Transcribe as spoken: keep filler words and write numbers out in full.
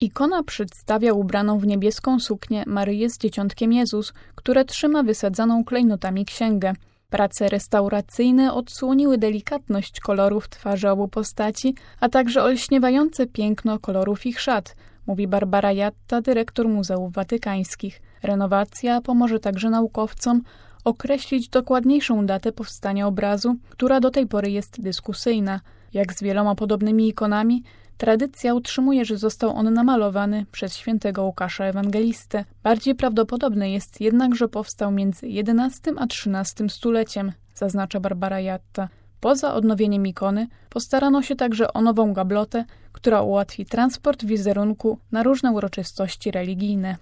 Ikona przedstawia ubraną w niebieską suknię Maryję z Dzieciątkiem Jezus, które trzyma wysadzaną klejnotami księgę. Prace restauracyjne odsłoniły delikatność kolorów twarzy obu postaci, a także olśniewające piękno kolorów ich szat, mówi Barbara Jatta, dyrektor Muzeów Watykańskich. Renowacja pomoże także naukowcom określić dokładniejszą datę powstania obrazu, która do tej pory jest dyskusyjna. Jak z wieloma podobnymi ikonami, tradycja utrzymuje, że został on namalowany przez świętego Łukasza Ewangelistę. Bardziej prawdopodobne jest jednak, że powstał między jedenastym a trzynastym stuleciem, zaznacza Barbara Jatta. Poza odnowieniem ikony postarano się także o nową gablotę, która ułatwi transport wizerunku na różne uroczystości religijne.